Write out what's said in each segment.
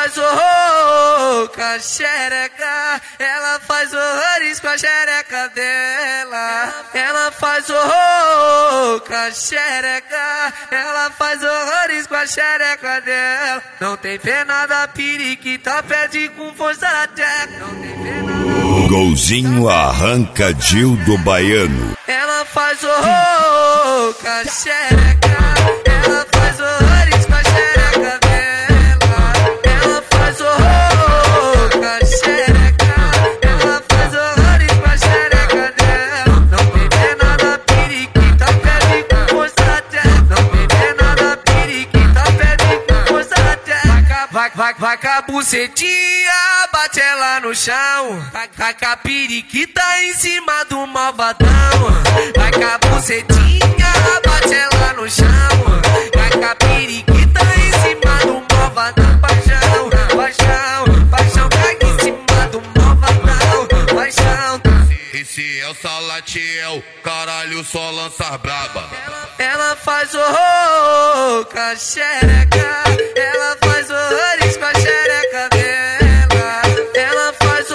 faz horror com a xereca, ela faz horrores com a xereca dela. Ela faz horror com a xereca, ela faz horrores com a xereca dela. Não tem pena da periquita, pede com força na tecla. Não tem pena da... Golzinho arranca Dil do Baiano. Ela faz horror com a xereca, ela faz horrores com a xereca dela. Ela faz horror com a xereca, ela faz horrores com a xereca dela. Não tem pena da periquita, pede com força até. Não tem pena da periquita, pede com força até. Vai com a bucetinha, bate ela no chão. Vai com a periquita em cima do malvadão. Vai com a bucetinha, bate ela no chão. Vai com a periquita em cima do malvadão. Paixão, paixão, paixão, cai em cima do malvadão. Paixão. Esse é o Salatiel, caralho, só lança braba. Ela faz horror com a xereca, ela faz horrores com a xereca dela. Ela faz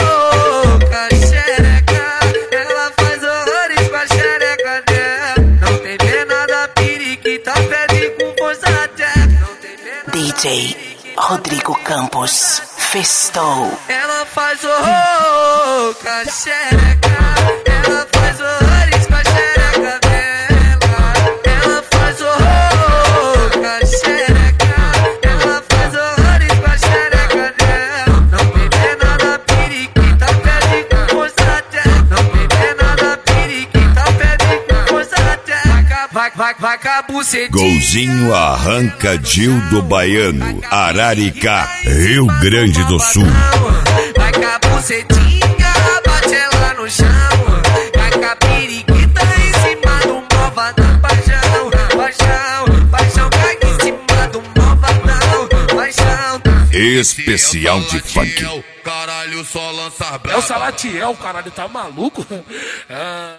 horror com a xereca, ela faz horrores com a xereca dela. Não tem pena da periquita, pede com força até. Não tem pena. DJ Rodrigo Campos festou. Ela faz horror com a xereca, ela faz horrores com a xereca dela. Ela faz horror com a xereca, ela faz horrores com a xereca dela. Não tem pena da periquita, pede com força até. Não tem pena da periquita, pede com força até. Vai com a bucetinha. Golzinho arranca Dil do Baiano, Araricá, Rio Grande do Sul. Vai com a bucetinha, bate ela no chão. Vai com a periquita em cima do malvadão. Paixão, paixão, paixão, cai em cima do malvadão. Paixão. Especial de funk. Caralho, só lança braba. É o Salatiel, caralho, tá maluco?